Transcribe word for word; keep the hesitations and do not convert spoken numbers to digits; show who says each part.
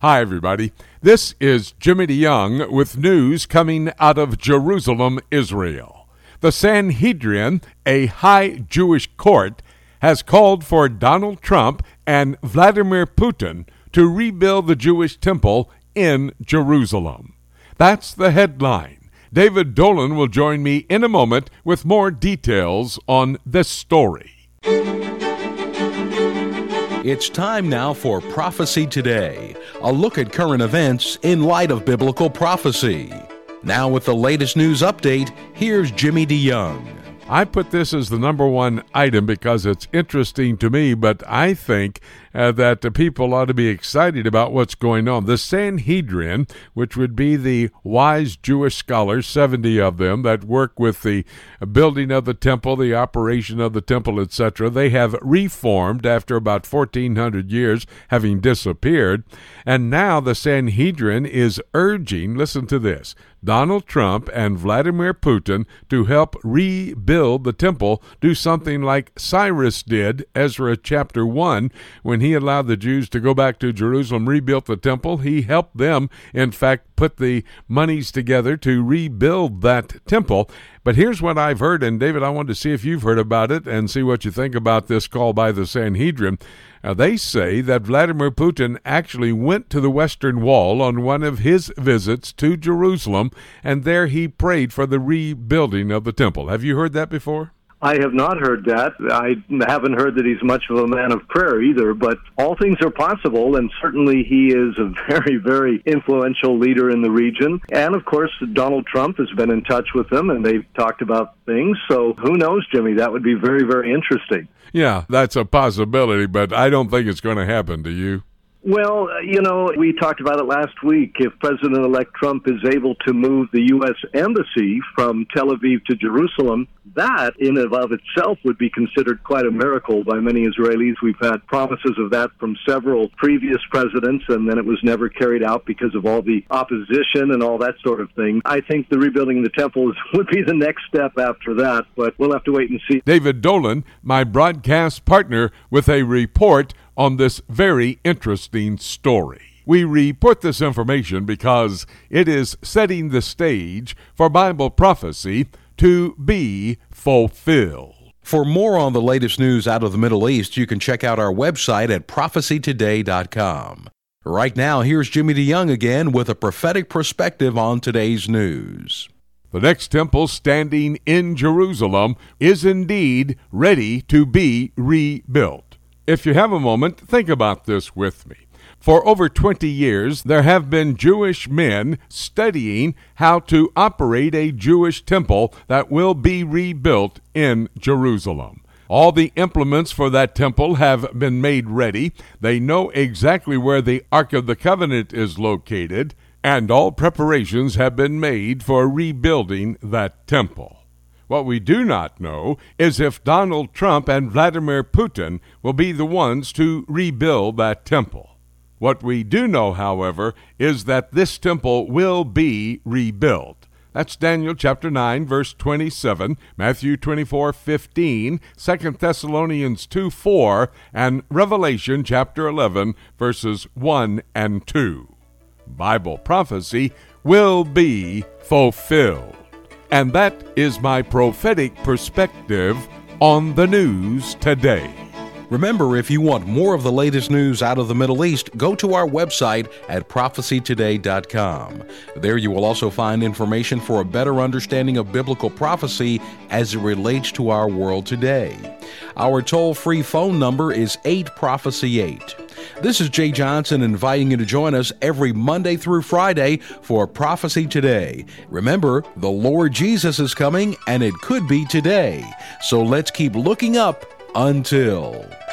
Speaker 1: Hi, everybody. This is Jimmy DeYoung with news coming out of Jerusalem, Israel. The Sanhedrin, a high Jewish court, has called for Donald Trump and Vladimir Putin to rebuild the Jewish temple in Jerusalem. That's the headline. David Dolan will join me in a moment with more details on this story.
Speaker 2: It's time now for Prophecy Today, a look at current events in light of biblical prophecy. Now with the latest news update, here's Jimmy DeYoung.
Speaker 1: I put this as the number one item because it's interesting to me, but I think uh, that the people ought to be excited about what's going on. The Sanhedrin, which would be the wise Jewish scholars, seventy of them, that work with the building of the temple, the operation of the temple, et cetera, they have reformed after about fourteen hundred years having disappeared, and now the Sanhedrin is urging, listen to this, Donald Trump and Vladimir Putin to help rebuild the temple, do something like Cyrus did, Ezra chapter one, when he allowed the Jews to go back to Jerusalem, rebuilt the temple. He helped them, in fact, put the monies together to rebuild that temple. But here's what I've heard, and David, I wanted to see if you've heard about it and see what you think about this call by the Sanhedrin. Now, they say that Vladimir Putin actually went to the Western Wall on one of his visits to Jerusalem, and there he prayed for the rebuilding of the temple. Have you heard that before?
Speaker 3: I have not heard that. I haven't heard that he's much of a man of prayer either, but all things are possible, and certainly he is a very, very influential leader in the region. And, of course, Donald Trump has been in touch with them, and they've talked about things. So who knows, Jimmy? That would be very, very interesting.
Speaker 1: Yeah, that's a possibility, but I don't think it's going to happen, do you?
Speaker 3: Well, you know, we talked about it last week. If President-elect Trump is able to move the U S embassy from Tel Aviv to Jerusalem, that in and of itself would be considered quite a miracle by many Israelis. We've had promises of that from several previous presidents, and then it was never carried out because of all the opposition and all that sort of thing. I think the rebuilding of the temple is, would be the next step after that, but we'll have to wait and see.
Speaker 1: David Dolan, my broadcast partner, with a report on this very interesting story. We report this information because it is setting the stage for Bible prophecy to be fulfilled.
Speaker 2: For more on the latest news out of the Middle East, you can check out our website at prophecy today dot com. Right now, here's Jimmy DeYoung again with a prophetic perspective on today's news.
Speaker 1: The next temple standing in Jerusalem is indeed ready to be rebuilt. If you have a moment, think about this with me. For over twenty years, there have been Jewish men studying how to operate a Jewish temple that will be rebuilt in Jerusalem. All the implements for that temple have been made ready. They know exactly where the Ark of the Covenant is located, and all preparations have been made for rebuilding that temple. What we do not know is if Donald Trump and Vladimir Putin will be the ones to rebuild that temple. What we do know, however, is that this temple will be rebuilt. That's Daniel chapter nine, verse twenty-seven, Matthew twenty-four, fifteen, Second Thessalonians two, four, and Revelation chapter eleven, verses one and two. Bible prophecy will be fulfilled. And that is my prophetic perspective on the news today.
Speaker 2: Remember, if you want more of the latest news out of the Middle East, go to our website at prophecy today dot com. There you will also find information for a better understanding of biblical prophecy as it relates to our world today. Our toll-free phone number is eight prophecy eight. This is Jay Johnson inviting you to join us every Monday through Friday for Prophecy Today. Remember, the Lord Jesus is coming, and it could be today. So let's keep looking up until...